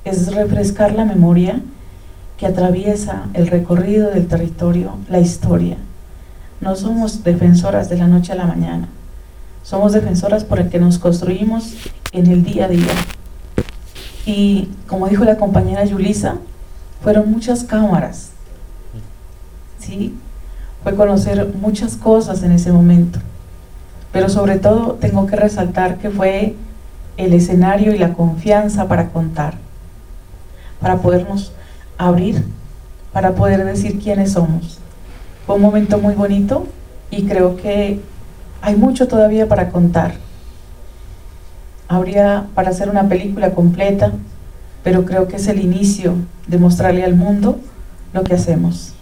es refrescar la memoria que atraviesa el recorrido del territorio, la historia. No somos defensoras de la noche a la mañana, somos defensoras por el que nos construimos en el día a día. Y como dijo la compañera Yulisa, fueron muchas cámaras, ¿sí? Fue conocer muchas cosas en ese momento, pero sobre todo tengo que resaltar que fue el escenario y la confianza para contar, para podernos abrir, para poder decir quiénes somos. Fue un momento muy bonito y creo que hay mucho todavía para contar. Habría para hacer una película completa, pero creo que es el inicio de mostrarle al mundo lo que hacemos.